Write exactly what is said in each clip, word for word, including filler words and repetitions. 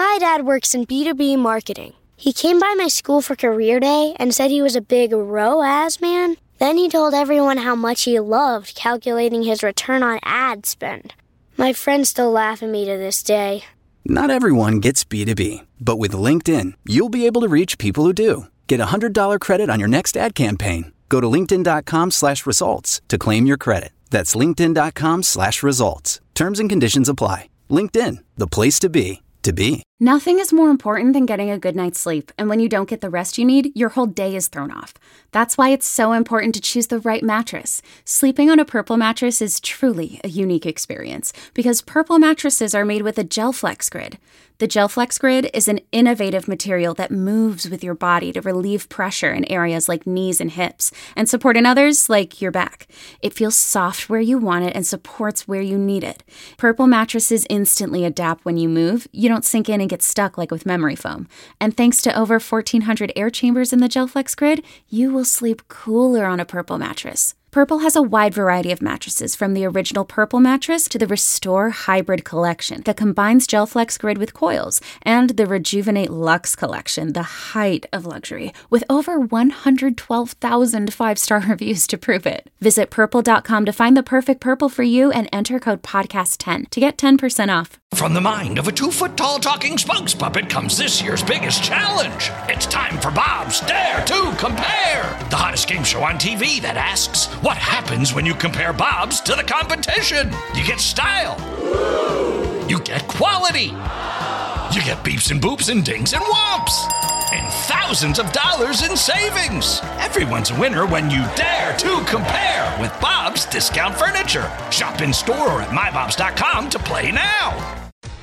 My dad works in B two B marketing. He came by my school for career day and said he was a big R O A S man. Then he told everyone how much he loved calculating his return on ad spend. My friends still laugh at me to this day. Not everyone gets B two B, but with LinkedIn, you'll be able to reach people who do. Get a one hundred dollars credit on your next ad campaign. Go to linkedin.com slash results to claim your credit. That's linkedin.com slash results. Terms and conditions apply. LinkedIn, the place to be, to be. Nothing is more important than getting a good night's sleep, and when you don't get the rest you need, your whole day is thrown off. That's why it's so important to choose the right mattress. Sleeping on a Purple mattress is truly a unique experience, because Purple mattresses are made with a GelFlex Grid. The GelFlex Grid is an innovative material that moves with your body to relieve pressure in areas like knees and hips, and support in others like your back. It feels soft where you want it and supports where you need it. Purple mattresses instantly adapt when you move. You don't sink in and get stuck like with memory foam. And thanks to over fourteen hundred air chambers in the GelFlex Grid, you will sleep cooler on a Purple mattress. Purple has a wide variety of mattresses, from the original Purple mattress to the Restore Hybrid collection that combines GelFlex Grid with coils, and the Rejuvenate Luxe collection, the height of luxury, with over one hundred twelve thousand five-star reviews to prove it. Visit purple dot com to find the perfect Purple for you and enter code podcast ten to get ten percent off. From the mind of a two-foot-tall talking spokes puppet comes this year's biggest challenge. It's time for Bob's Dare to Compare, the hottest game show on T V that asks, what happens when you compare Bob's to the competition? You get style. You get quality. You get beeps and boops and dings and whomps. And thousands of dollars in savings. Everyone's a winner when you dare to compare with Bob's Discount Furniture. Shop in store or at my bobs dot com to play now.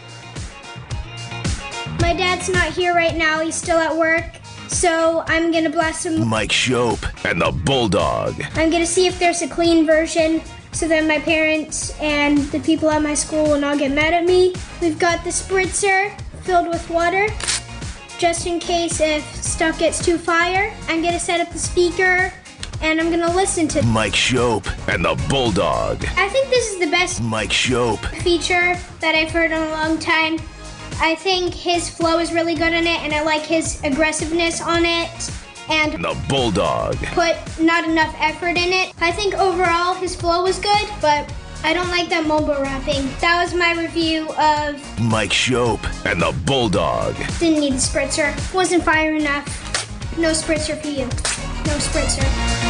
My dad's not here right now. He's still at work. So I'm going to bless him. Mike Shope and the Bulldog. I'm going to see if there's a clean version so that my parents and the people at my school will not get mad at me. We've got the spritzer filled with water, just in case if stuff gets too fire. I'm going to set up the speaker, and I'm going to listen to Mike Shope and the Bulldog. I think this is the best Mike Shope feature that I've heard in a long time. I think his flow is really good in it, and I like his aggressiveness on it. And the Bulldog put not enough effort in it. I think overall his flow was good, but I don't like that mobile rapping. That was my review of Mike Shope and the Bulldog. Didn't need the spritzer. Wasn't fire enough. No spritzer for you. No spritzer.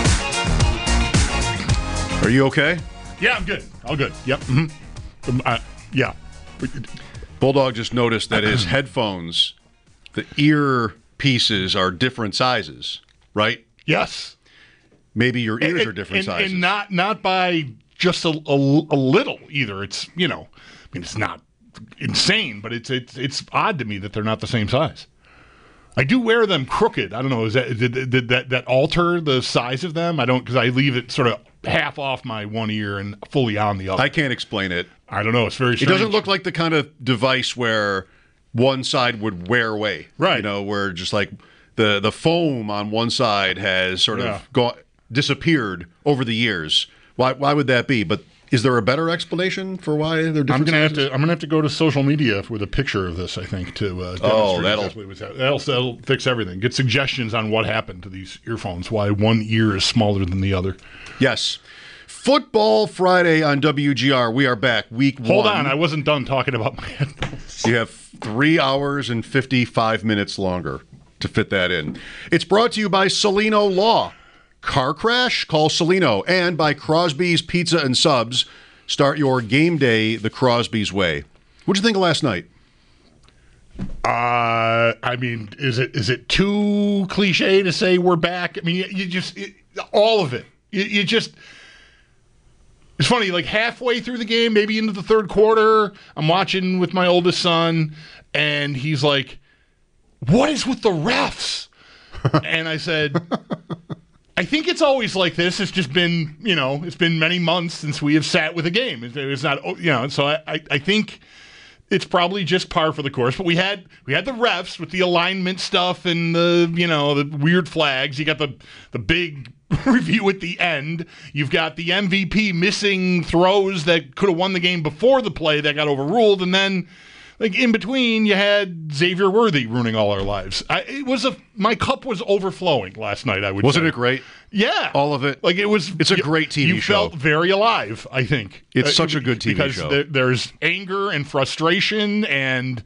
Are you okay? Yeah, I'm good. All good. Yep. Mm-hmm. Um, uh, yeah. Bulldog just noticed that his headphones, the ear pieces are different sizes, right? Yes. Maybe your ears and, are different and, sizes. And not not by just a, a, a little either. It's, you know, I mean, it's not insane, but it's it's it's odd to me that they're not the same size. I do wear them crooked. I don't know. Is that did, did that that alter the size of them? I don't, because I leave it sort of half off my one ear and fully on the other. I can't explain it. I don't know. It's very strange. It doesn't look like the kind of device where one side would wear away. Right. You know, where just like the, the foam on one side has sort Yeah. of gone, disappeared over the years. Why why would that be? But is there a better explanation for why they're different I'm gonna sizes? have to. I'm gonna have to go to social media with a picture of this. I think to uh, demonstrate Oh, that'll- exactly what's happening. That'll, that'll fix everything. Get suggestions on what happened to these earphones. Why one ear is smaller than the other. Yes. Football Friday on W G R. We are back. Week Hold one. on, I wasn't done talking about my headphones. You have three hours and fifty-five minutes longer to fit that in. It's brought to you by Celino Law. Car crash? Call Celino. And by Crosby's Pizza and Subs. Start your game day the Crosby's way. What'd you think of last night? Uh, I mean, is it is it too cliche to say we're back? I mean, you, you just it, all of it. You, you just. It's funny, like halfway through the game, maybe into the third quarter, I'm watching with my oldest son, and he's like, "What is with the refs?" And I said, "I think it's always like this. It's just been, you know, it's been many months since we have sat with a game. It's, it's not, you know, so I, I, I think it's probably just par for the course. But we had we had the refs with the alignment stuff and the, you know, the weird flags. You got the the big review at the end. You've got the M V P missing throws that could have won the game before the play that got overruled, and then like in between, you had Xavier Worthy ruining all our lives. I, it was a my cup was overflowing last night. I would wasn't say. it great? Yeah, all of it. Like it was. It's a you, great T V you show. You felt very alive. I think it's uh, such a good T V because show. There, there's anger and frustration and.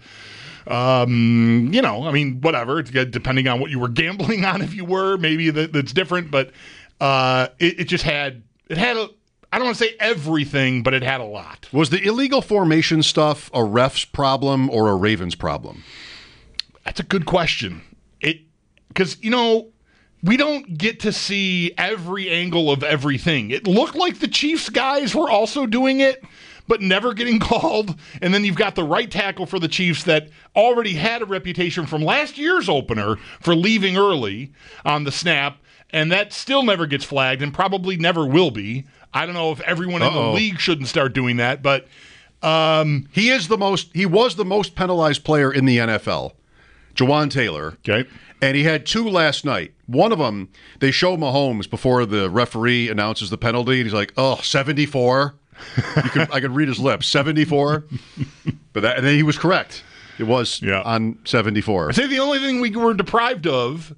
Um, you know, I mean, whatever. It's good, depending on what you were gambling on. If you were, maybe that, that's different. But uh, it, it just had it had a. I don't want to say everything, but it had a lot. Was the illegal formation stuff a ref's problem or a Ravens problem? That's a good question. It because you know we don't get to see every angle of everything. It looked like the Chiefs guys were also doing it, but never getting called. And then you've got the right tackle for the Chiefs that already had a reputation from last year's opener for leaving early on the snap, and that still never gets flagged and probably never will be. I don't know if everyone Uh-oh. in the league shouldn't start doing that, but um, he is the most. He was the most penalized player in the N F L, Jawan Taylor. Okay, and he had two last night. One of them, they show Mahomes before the referee announces the penalty, and he's like, "Oh, seventy-four." You could, I could read his lips, seventy-four. But that, and then he was correct. It was yeah. on seventy-four. I say the only thing we were deprived of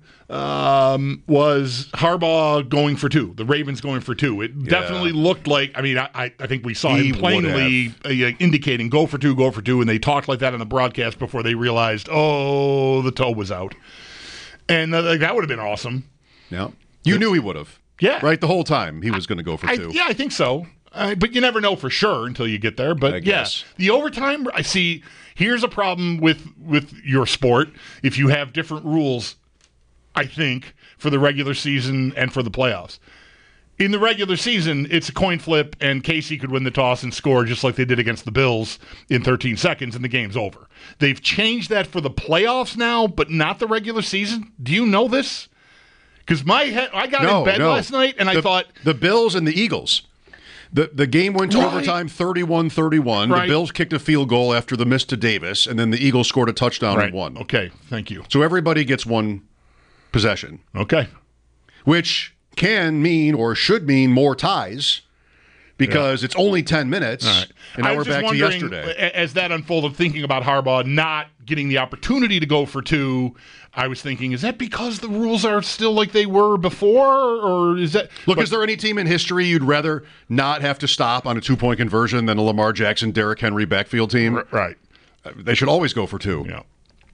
um, was Harbaugh going for two. The Ravens going for two. It yeah. definitely looked like. I mean, I, I think we saw he him plainly uh, indicating go for two, go for two, and they talked like that on the broadcast before they realized, oh, the toe was out, and uh, like, that would have been awesome. Yeah, you knew he would have. Yeah, right. The whole time he was going to go for I, two. Yeah, I think so. Uh, but you never know for sure until you get there. But yeah, the overtime, I see. Here's a problem with, with your sport. If you have different rules, I think, for the regular season and for the playoffs. In the regular season, it's a coin flip, and K C could win the toss and score just like they did against the Bills in thirteen seconds, and the game's over. They've changed that for the playoffs now, but not the regular season. Do you know this? Because my head, I got no, in bed no. last night, and the, I thought... The Bills and the Eagles. The the game went to right. overtime thirty-one thirty-one. Right. The Bills kicked a field goal after the miss to Davis, and then the Eagles scored a touchdown right. and won. Okay, thank you. So everybody gets one possession. Okay. Which can mean or should mean more ties because yeah. it's only ten minutes, right. and now I we're was just back to yesterday. As that unfolded, thinking about Harbaugh not getting the opportunity to go for two, I was thinking, is that because the rules are still like they were before, or is that... Look, but, is there any team in history you'd rather not have to stop on a two-point conversion than a Lamar Jackson, Derrick Henry backfield team? Right. They should always go for two. Yeah.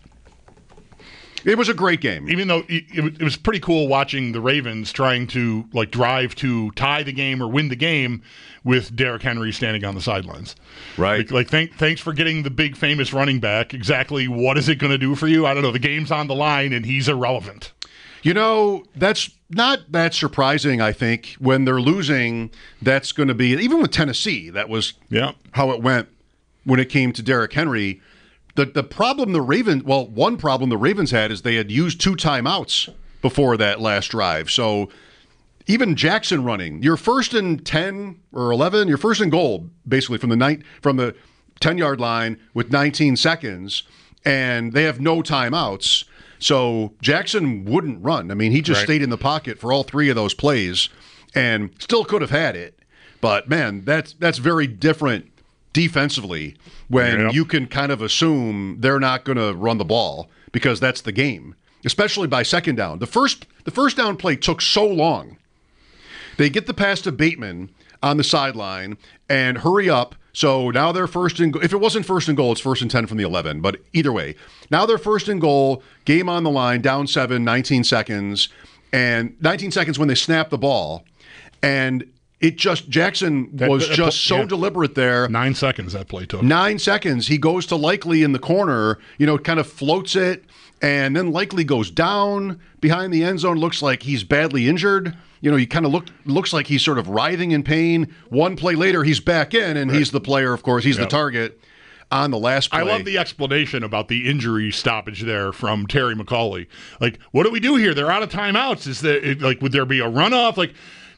It was a great game. Even though it, it was pretty cool watching the Ravens trying to like drive to tie the game or win the game with Derrick Henry standing on the sidelines. Right. Like, like thank, thanks for getting the big famous running back. Exactly what is it going to do for you? I don't know. The game's on the line and he's irrelevant. You know, that's not that surprising, I think. When they're losing, that's going to be, even with Tennessee, that was yeah. how it went when it came to Derrick Henry. The the problem the Ravens, well, one problem the Ravens had is they had used two timeouts before that last drive. So even Jackson running, you're first and ten or eleven, you're first and goal, basically from the night from the ten-yard line with nineteen seconds, and they have no timeouts. So Jackson wouldn't run. I mean, he just right. stayed in the pocket for all three of those plays and still could have had it. But man, that's that's very different defensively when yep. you can kind of assume they're not going to run the ball because that's the game, especially by second down. The first the first down play took so long. They get the pass to Bateman on the sideline and hurry up. So now they're first and goal. If it wasn't first and goal, it's first and ten from the eleven. But either way, now they're first and goal, game on the line, down seven, nineteen seconds, and nineteen seconds when they snap the ball. And It just Jackson was that, that, just so yeah. deliberate there. Nine seconds that play took. Nine seconds. He goes to Likely in the corner, you know, kind of floats it, and then Likely goes down behind the end zone. Looks like he's badly injured. You know, he kind of look looks like he's sort of writhing in pain. One play later, he's back in, and right. he's the player. Of course, he's yep. the target on the last play. I love the explanation about the injury stoppage there from Terry McAulay. Like, what do we do here? They're out of timeouts. Is there like would there be a runoff? Like.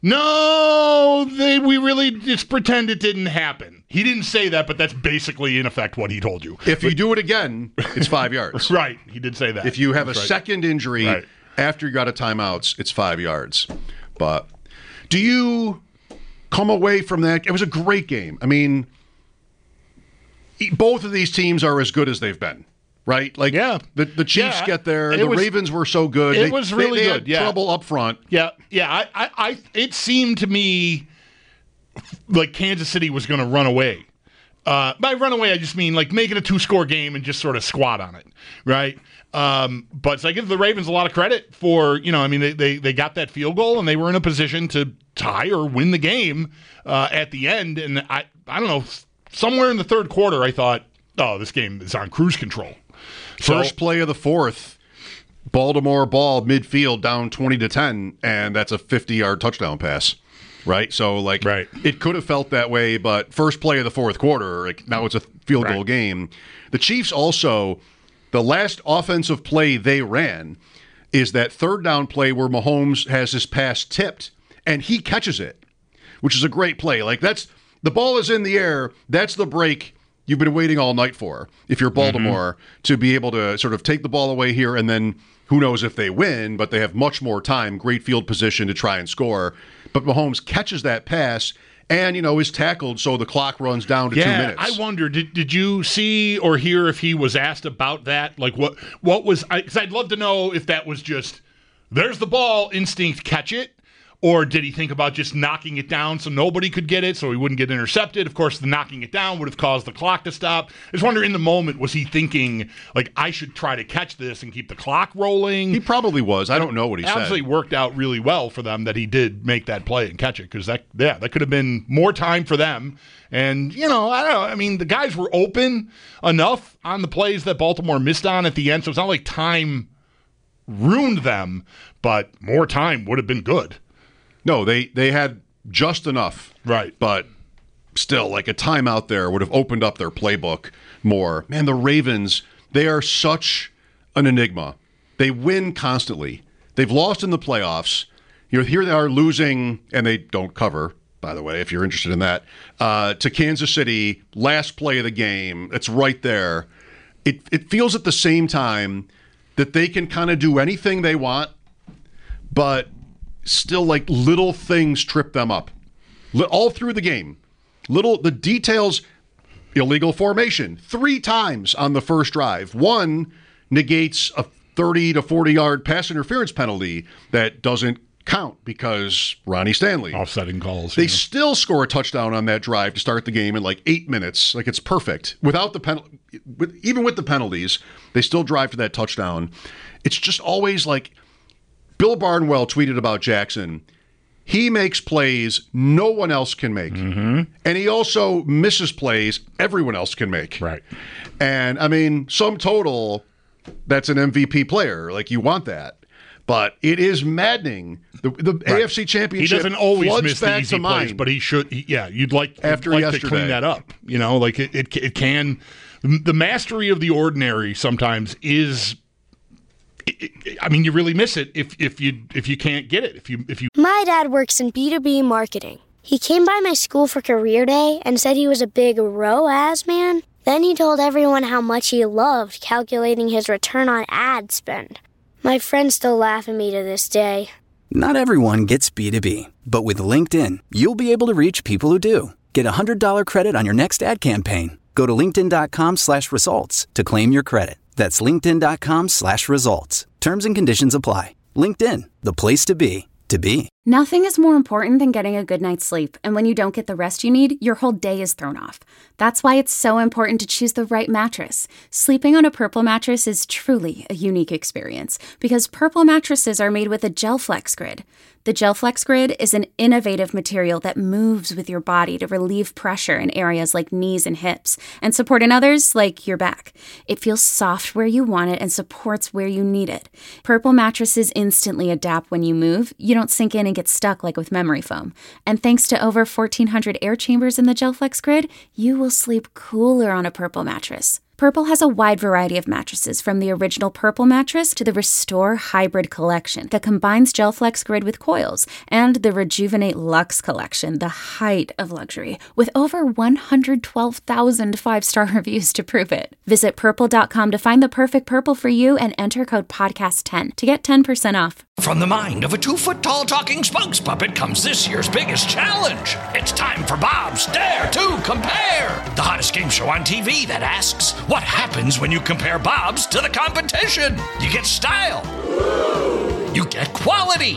No, they, we really just pretend it didn't happen. He didn't say that, but that's basically, in effect, what he told you. If but, you do it again, it's five yards. Right, he did say that. If you have that's a right. second injury right. after you got a timeouts, it's five yards. But do you come away from that? It was a great game. I mean, both of these teams are as good as they've been. Right? Like, yeah. the, the Chiefs yeah. get there. It The was, Ravens were so good. It they, was really they, they good. Had yeah. trouble up front. Yeah. Yeah. I, I, I, it seemed to me like Kansas City was going to run away. Uh, by run away, I just mean like make it a two-score game and just sort of squat on it. Right? Um, but so I give the Ravens a lot of credit for, you know, I mean, they, they, they got that field goal and they were in a position to tie or win the game uh, at the end. And I, I don't know, somewhere in the third quarter, I thought, oh, this game is on cruise control. First So, play of the fourth, Baltimore ball midfield down twenty to ten, and that's a fifty-yard touchdown pass. Right? So, like, right. it could have felt that way, but first play of the fourth quarter, like, now it's a field goal right. game. The Chiefs also, the last offensive play they ran is that third down play where Mahomes has his pass tipped, and he catches it, which is a great play. Like, that's, the ball is in the air, that's the break you've been waiting all night for, if you're Baltimore, mm-hmm. to be able to sort of take the ball away here, and then who knows if they win, but they have much more time, great field position to try and score. But Mahomes catches that pass and, you know, is tackled, so the clock runs down to yeah, two minutes. I wonder, did did you see or hear if he was asked about that? Like, what what was, because I'd love to know if that was just, there's the ball, instinct, catch it. Or did he think about just knocking it down so nobody could get it, so he wouldn't get intercepted? Of course, the knocking it down would have caused the clock to stop. I just wonder, in the moment, was he thinking, like, I should try to catch this and keep the clock rolling? He probably was. I don't know what he it said. It actually worked out really well for them that he did make that play and catch it, because that, yeah, that could have been more time for them. And, you know, I don't know. I mean, the guys were open enough on the plays that Baltimore missed on at the end, so it's not like time ruined them, but more time would have been good. No, they, they had just enough. Right. But still, like a timeout there would have opened up their playbook more. Man, the Ravens, they are such an enigma. They win constantly. They've lost in the playoffs. You know, here they are losing, and they don't cover, by the way, if you're interested in that, uh, to Kansas City, last play of the game. It's right there. It, it feels at the same time that they can kind of do anything they want, but still, like, little things trip them up all through the game. Little the details, illegal formation three times on the first drive. One negates a thirty to forty yard pass interference penalty that doesn't count because Ronnie Stanley offsetting calls. They yeah. still score a touchdown on that drive to start the game in like eight minutes. Like, it's perfect without the penalty. With, even with the penalties, they still drive to that touchdown. It's just always like. Bill Barnwell tweeted about Jackson. He makes plays no one else can make. Mm-hmm. And he also misses plays everyone else can make. Right. And, I mean, sum total, that's an M V P player. Like, you want that. But it is maddening. The, the right. A F C Championship he doesn't always floods miss the back easy to plays, mind. but he should. He, yeah, you'd like, After you'd like yesterday. to clean that up. You know, like it, it, it can. The mastery of the ordinary sometimes is. I mean, you really miss it if if you if you can't get it. If you if you. My dad works in B two B marketing. He came by my school for career day and said he was a big R O A S man. Then he told everyone how much he loved calculating his return on ad spend. My friends still laugh at me to this day. Not everyone gets B two B, but with LinkedIn, you'll be able to reach people who do. Get a one hundred dollars credit on your next ad campaign. Go to linkedin.com slash results to claim your credit. That's linkedin.com slash results. Terms and conditions apply. LinkedIn, the place to be, to be. Nothing is more important than getting a good night's sleep, and when you don't get the rest you need, your whole day is thrown off. That's why it's so important to choose the right mattress. Sleeping on a Purple mattress is truly a unique experience, because Purple mattresses are made with a GelFlex Grid. The GelFlex Grid is an innovative material that moves with your body to relieve pressure in areas like knees and hips, and support in others like your back. It feels soft where you want it and supports where you need it. Purple mattresses instantly adapt when you move. You don't sink in and get stuck like with memory foam. And thanks to over fourteen hundred air chambers in the GelFlex Grid, you will sleep cooler on a Purple mattress. Purple has a wide variety of mattresses, from the original Purple mattress to the Restore Hybrid collection that combines GelFlex Grid with coils, and the Rejuvenate Luxe collection, the height of luxury, with over one hundred twelve thousand five-star reviews to prove it. Visit purple dot com to find the perfect Purple for you and enter code podcast ten to get ten percent off. From the mind of a two-foot-tall talking spokes puppet comes this year's biggest challenge. It's time for Bob's Dare to Compare, the hottest game show on T V that asks, what happens when you compare Bob's to the competition? You get style. You get quality.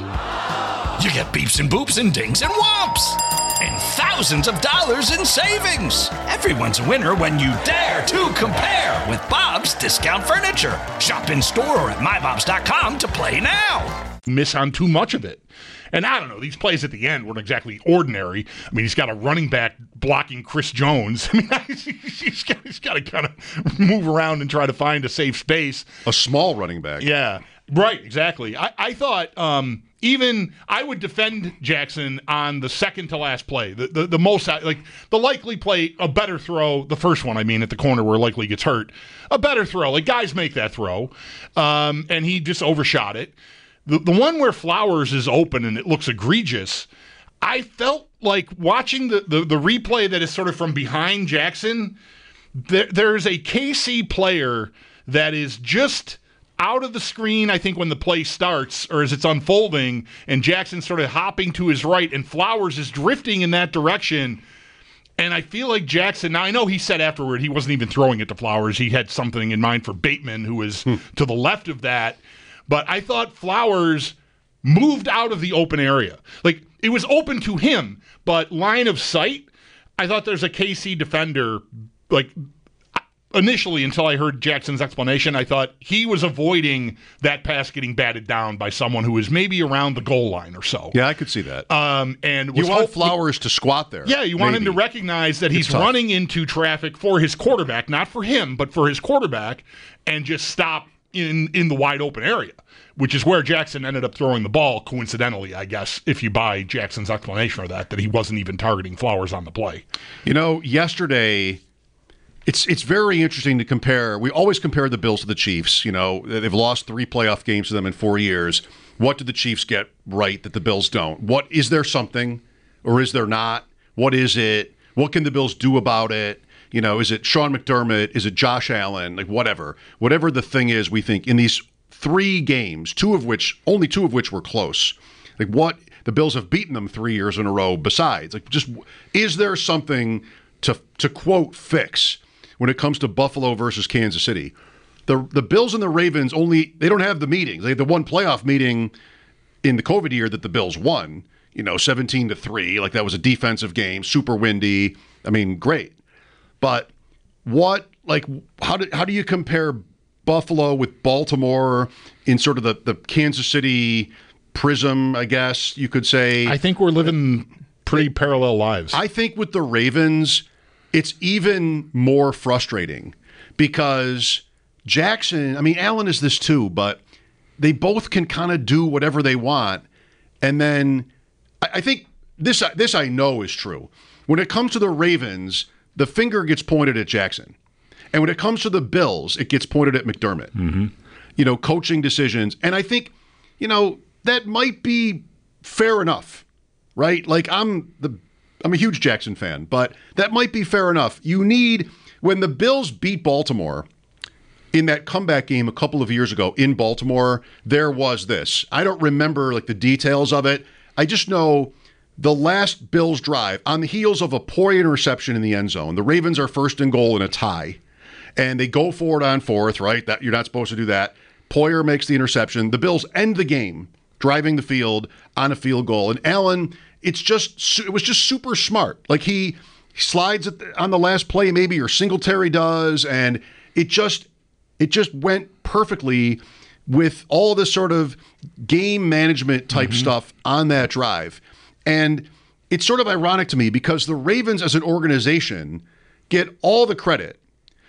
You get beeps and boops and dings and whomps. And thousands of dollars in savings. Everyone's a winner when you dare to compare with Bob's Discount Furniture. Shop in store or at my bobs dot com to play now. Miss on too much of it. And I don't know, these plays at the end weren't exactly ordinary. I mean, he's got a running back blocking Chris Jones. I mean, he's got, he's got to kind of move around and try to find a safe space. A small running back. Yeah, right, exactly. I, I thought um, even I would defend Jackson on the second to last play. The, the, the most, like, the likely play, a better throw, the first one, I mean, at the corner where Likely gets hurt. A better throw. Like, guys make that throw. Um, and he just overshot it. The the one where Flowers is open and it looks egregious, I felt like watching the, the, the replay that is sort of from behind Jackson, there, there's a K C player that is just out of the screen, I think, when the play starts or as it's unfolding, and Jackson's sort of hopping to his right, and Flowers is drifting in that direction. And I feel like Jackson, now I know he said afterward he wasn't even throwing it to Flowers. He had something in mind for Bateman, who was hmm. to the left of that. But I thought Flowers moved out of the open area. Like, it was open to him, but line of sight, I thought there's a K C defender, like, initially, until I heard Jackson's explanation, I thought he was avoiding that pass getting batted down by someone who was maybe around the goal line or so. Yeah, I could see that. Um, and you was want hope- Flowers to squat there. Yeah, you want maybe. him to recognize that he's It's tough. running into traffic for his quarterback, not for him, but for his quarterback, and just stop in, in the wide open area, which is where Jackson ended up throwing the ball, coincidentally, I guess, if you buy Jackson's explanation of that, that he wasn't even targeting Flowers on the play. You know, yesterday, it's it's very interesting to compare. We always compare the Bills to the Chiefs. You know, they've lost three playoff games to them in four years. What did the Chiefs get right that the Bills don't? What is there something, or is there not? What is it? What can the Bills do about it? You know, is it Sean McDermott? Is it Josh Allen? Like, whatever. Whatever the thing is, we think in these three games, two of which, only two of which were close. Like, what, the Bills have beaten them three years in a row besides. Like, just, is there something to, to quote, fix when it comes to Buffalo versus Kansas City? The the Bills and the Ravens only, they don't have the meetings. They had the one playoff meeting in the COVID year that the Bills won, you know, seventeen to three. Like, that was a defensive game, super windy. I mean, great. But what, like, how do, how do you compare Buffalo with Baltimore in sort of the, the Kansas City prism, I guess you could say? I think we're living pretty parallel lives. I think with the Ravens, it's even more frustrating because Jackson, I mean, Allen is this too, but they both can kind of do whatever they want. And then I, I think this, this I know is true. When it comes to the Ravens, the finger gets pointed at Jackson. And when it comes to the Bills, it gets pointed at McDermott. Mm-hmm. You know, coaching decisions. And I think, you know, that might be fair enough, right? Like, I'm the I'm a huge Jackson fan, but that might be fair enough. You need, when the Bills beat Baltimore in that comeback game a couple of years ago in Baltimore, there was this. I don't remember, like, the details of it. I just know the last Bills drive, on the heels of a Poyer interception in the end zone, the Ravens are first and goal in a tie. And they go for it on fourth, right? That you're not supposed to do that. Poyer makes the interception. The Bills end the game driving the field on a field goal. And Allen, it's just it was just super smart. Like, he slides on the last play maybe, or Singletary does, and it just it just went perfectly with all this sort of game management type mm-hmm. stuff on that drive. And it's sort of ironic to me because the Ravens as an organization get all the credit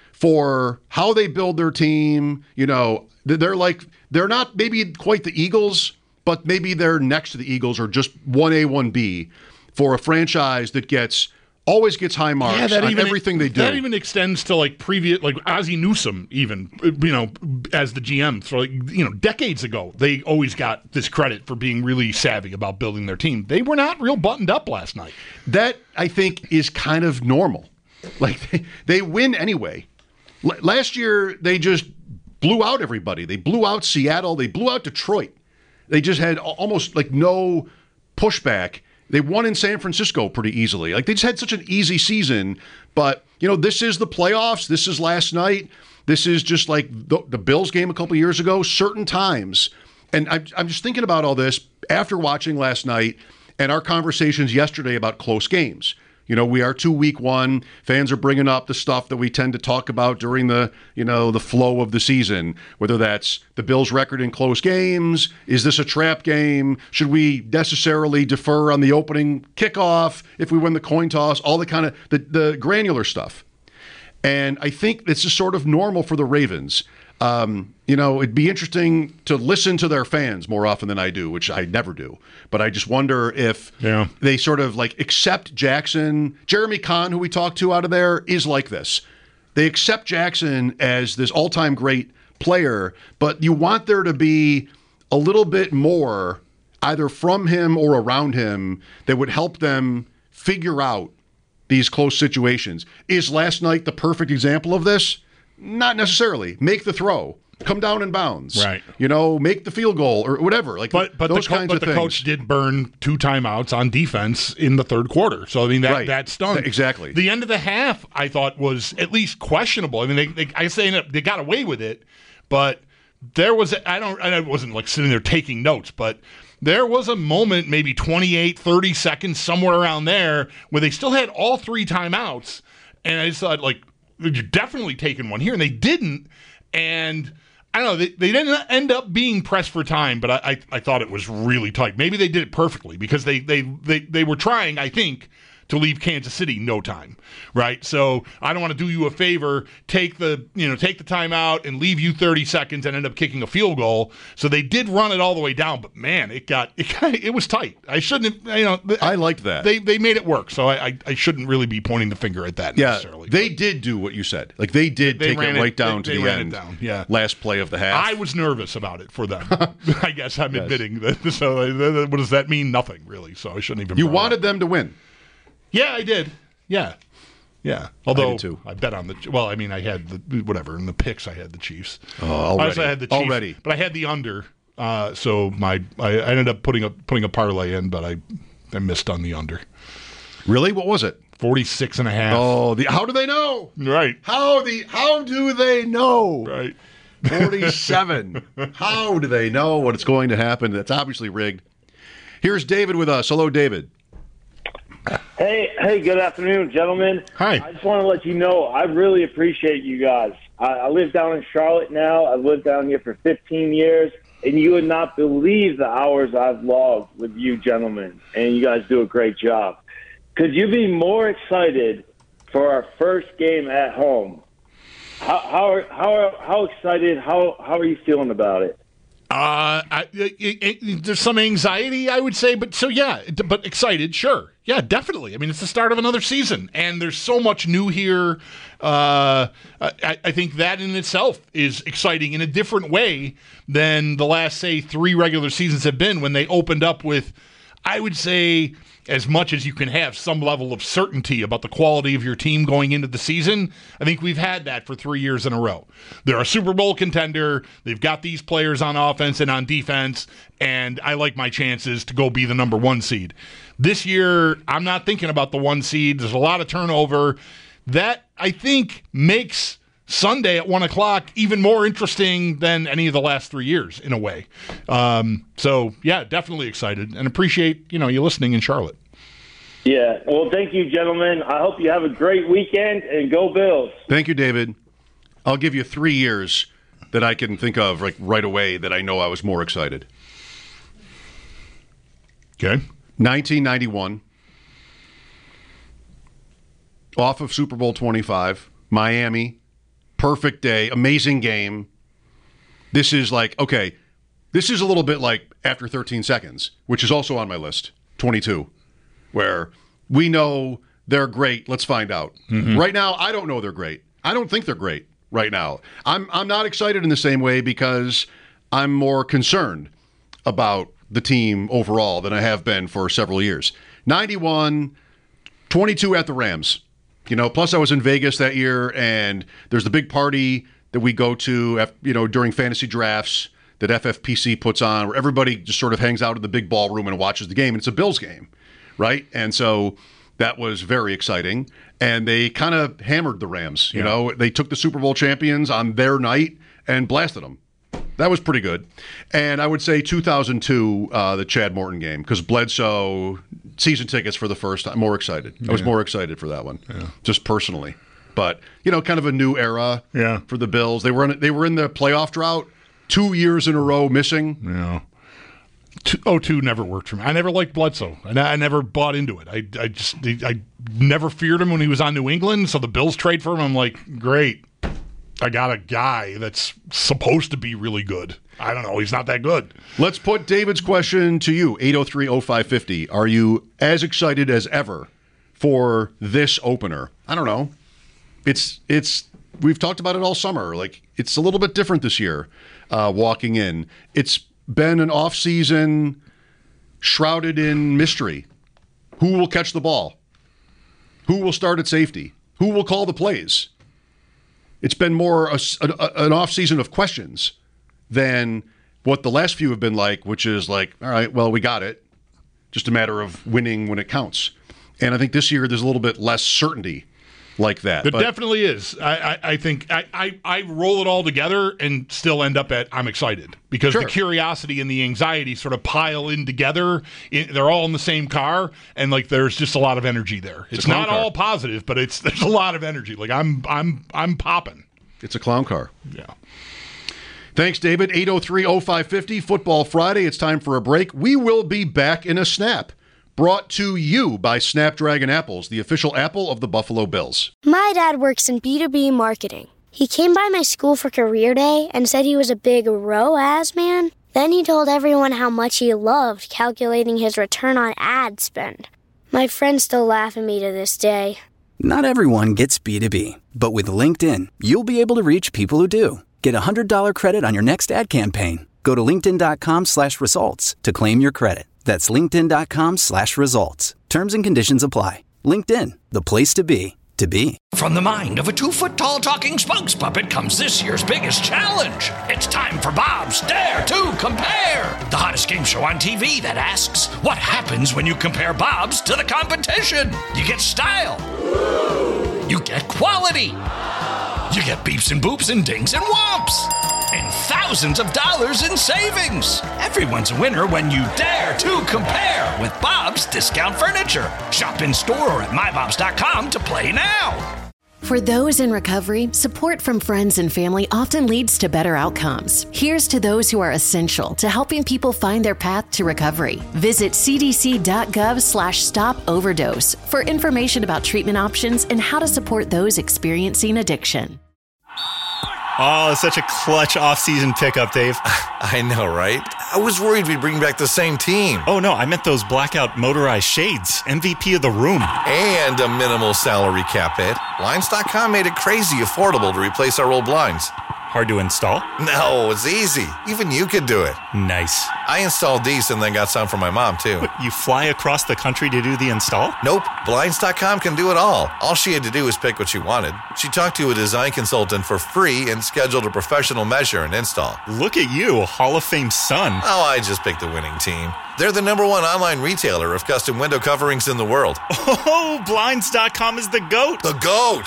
for how they build their team. You know, they're like, they're not maybe quite the Eagles, but maybe they're next to the Eagles or just one A, one B for a franchise that gets always gets high marks yeah, that on even, everything they do. That even extends to like previous, like Ozzie Newsome, even, you know, as the G M for like, you know, decades ago. They always got this credit for being really savvy about building their team. They were not real buttoned up last night. That, I think, is kind of normal. Like, they, they win anyway. L- last year, they just blew out everybody. They blew out Seattle. They blew out Detroit. They just had almost like no pushback. They won in San Francisco pretty easily. Like they just had such an easy season. But, you know, this is the playoffs. This is last night. This is just like the, the Bills game a couple years ago. Certain times. And I, I'm just thinking about all this after watching last night and our conversations yesterday about close games. You know, we are to week one. Fans are bringing up the stuff that we tend to talk about during the, you know, the flow of the season, whether that's the Bills' record in close games. Is this a trap game? Should we necessarily defer on the opening kickoff if we win the coin toss? All the kind of the, the granular stuff. And I think this is sort of normal for the Ravens. Um, you know, it'd be interesting to listen to their fans more often than I do, which I never do. But I just wonder if yeah. they sort of like accept Jackson. Jeremy Kahn, who we talked to out of there, is like this. They accept Jackson as this all-time great player, but you want there to be a little bit more either from him or around him that would help them figure out these close situations. Is last night the perfect example of this? Not necessarily. Make the throw. Come down in bounds. Right. You know, make the field goal or whatever. Like, but but, those the, co- kinds but of the things. coach did burn two timeouts on defense in the third quarter. So, I mean, that, Right. that stung. Exactly. The end of the half, I thought, was at least questionable. I mean, they, they I say they got away with it, but there was, I don't, I wasn't like sitting there taking notes, but there was a moment, maybe twenty-eight, thirty seconds, somewhere around there, where they still had all three timeouts. And I just thought, like, you're definitely taking one here. And they didn't. And I don't know, they, they didn't end up being pressed for time, but I, I, I thought it was really tight. Maybe they did it perfectly because they, they, they, they were trying, I think, to leave Kansas City no time, right? So I don't want to do you a favor, take the you know take the timeout and leave you thirty seconds and end up kicking a field goal. So they did run it all the way down, but man, it got it got, it was tight. I shouldn't have, you know. I liked that. They they made it work, so I I, I shouldn't really be pointing the finger at that Yeah, necessarily. they but. did do what you said. Like they did They take ran it it- right down they- to they the ran it end. down, yeah. Last play of the half. I was nervous about it for them. I guess I'm admitting that. So uh, what does that mean? Nothing really. So I shouldn't even. you bring it wanted up. them to win. Yeah, I did. Yeah, yeah. Although I, did too. I bet on the well, I mean, I had the whatever in the picks. I had the Chiefs. Oh, already. Also, I had the Chiefs, Already. but I had the under. Uh, so my I, I ended up putting a putting a parlay in, but I I missed on the under. Really? What was it? forty-six and a half. Oh, the how do they know? Right. How the how do they know? Right. forty-seven. How do they know what it's going to happen? That's obviously rigged. Here's David with us. Hello, David. Hey, hey, good afternoon, gentlemen. Hi. I just want to let you know I really appreciate you guys. I, I live down in Charlotte now. I've lived down here for fifteen years, and you would not believe the hours I've logged with you gentlemen, and you guys do a great job. Could you be more excited for our first game at home? How how are, how are, how excited? How how are you feeling about it? Uh, I, it, it, there's some anxiety, I would say, but so yeah, but excited, sure, yeah, definitely. I mean, it's the start of another season, and there's so much new here. Uh, I, I think that in itself is exciting in a different way than the last, say, three regular seasons have been when they opened up with, I would say, as much as you can have some level of certainty about the quality of your team going into the season. I think we've had that for three years in a row. They're a Super Bowl contender. They've got these players on offense and on defense, and I like my chances to go be the number one seed. This year, I'm not thinking about the one seed. There's a lot of turnover. That, I think, makes Sunday at one o'clock even more interesting than any of the last three years in a way. Um, so, yeah, definitely excited and appreciate, you know, you listening in Charlotte. Yeah. Well, thank you, gentlemen. I hope you have a great weekend, and go Bills. Thank you, David. I'll give you three years that I can think of like right away that I know I was more excited. Okay. nineteen ninety-one. Off of Super Bowl twenty-five. Miami. Perfect day. Amazing game. This is like, okay, this is a little bit like After thirteen Seconds, which is also on my list, twenty-two, where we know they're great. Let's find out. Mm-hmm. Right now, I don't know they're great. I don't think they're great right now. I'm I'm not excited in the same way because I'm more concerned about the team overall than I have been for several years. ninety-one, twenty-two at the Rams. You know, plus I was in Vegas that year, and there's the big party that we go to, you know, during fantasy drafts that F F P C puts on, where everybody just sort of hangs out in the big ballroom and watches the game. And it's a Bills game, right? And so that was very exciting. And they kind of hammered the Rams. You yeah. know, they took the Super Bowl champions on their night and blasted them. That was pretty good. And I would say two thousand two, uh, the Chad Morton game, because Bledsoe, season tickets for the first time, more excited. I was yeah. more excited for that one, yeah. just personally. But, you know, kind of a new era yeah. for the Bills. They were in, they were in the playoff drought two years in a row missing. Yeah. oh two never worked for me. I never liked Bledsoe. And I, I never bought into it. I, I just I never feared him when he was on New England. So the Bills trade for him. I'm like, great. I got a guy that's supposed to be really good. I don't know. He's not that good. Let's put David's question to you. eight oh three oh five five oh. Are you as excited as ever for this opener? I don't know. It's, it's, we've talked about it all summer. Like, it's a little bit different this year, uh, walking in. It's been an off-season shrouded in mystery. Who will catch the ball? Who will start at safety? Who will call the plays? It's been more a, a, an off-season of questions than what the last few have been like, which is like, all right, well, we got it. Just a matter of winning when it counts. And I think this year there's a little bit less certainty like that. There but, definitely is. I, I, I think I, I, I roll it all together and still end up at I'm excited because sure. the curiosity and the anxiety sort of pile in together. In, they're all in the same car, and like there's just a lot of energy there. It's, it's not car. all positive, but it's there's a lot of energy. Like I'm I'm I'm popping. It's a clown car. Yeah. Thanks, David. eight oh three oh five five oh, Football Friday. It's time for a break. We will be back in a snap. Brought to you by Snapdragon Apples, the official apple of the Buffalo Bills. My dad works in B two B marketing. He came by my school for career day and said he was a big R O A S man. Then he told everyone how much he loved calculating his return on ad spend. My friends still laugh at me to this day. Not everyone gets B two B, but with LinkedIn, you'll be able to reach people who do. Get a one hundred dollars credit on your next ad campaign. Go to linkedin.com slash results to claim your credit. That's linkedin.com slash results. Terms and conditions apply. LinkedIn, the place to be, to be. From the mind of a two-foot-tall talking spokes puppet comes this year's biggest challenge. It's time for Bob's Dare to Compare, the hottest game show on T V that asks, what happens when you compare Bob's to the competition? You get style. You get quality. You get beeps and boops and dings and whomps. And thousands of dollars in savings. Everyone's a winner when you dare to compare with Bob's Discount Furniture. Shop in store or at my bobs dot com to play now. For those in recovery, support from friends and family often leads to better outcomes. Here's to those who are essential to helping people find their path to recovery. Visit cdc.gov slash stop overdose for information about treatment options and how to support those experiencing addiction. Oh, such a clutch off-season pickup, Dave. I know, right? I was worried we'd bring back the same team. Oh, no, I meant those blackout motorized shades. M V P of the room. And a minimal salary cap hit. Blinds dot com made it crazy affordable to replace our old blinds. Hard to install? No, it's easy. Even you could do it. Nice. I installed these and then got some for my mom, too. But you fly across the country to do the install? Nope. Blinds dot com can do it all. All she had to do was pick what she wanted. She talked to a design consultant for free and scheduled a professional measure and install. Look at you, Hall of Fame son. Oh, I just picked the winning team. They're the number one online retailer of custom window coverings in the world. Oh, Blinds dot com is the GOAT. The GOAT!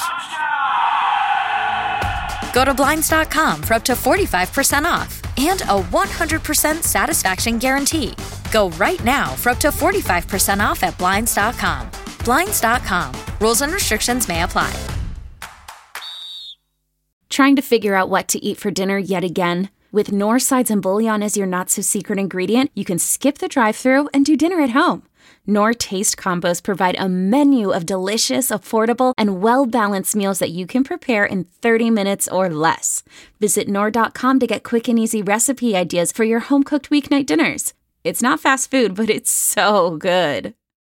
Go to Blinds dot com for up to forty-five percent off and a one hundred percent satisfaction guarantee. Go right now for up to forty-five percent off at Blinds dot com. Blinds dot com. Rules and restrictions may apply. Trying to figure out what to eat for dinner yet again? With Knorr sides and bouillon as your not-so-secret ingredient, you can skip the drive-thru and do dinner at home. Knorr Taste Combos provide a menu of delicious, affordable, and well-balanced meals that you can prepare in thirty minutes or less. Visit Knorr dot com to get quick and easy recipe ideas for your home-cooked weeknight dinners. It's not fast food, but it's so good.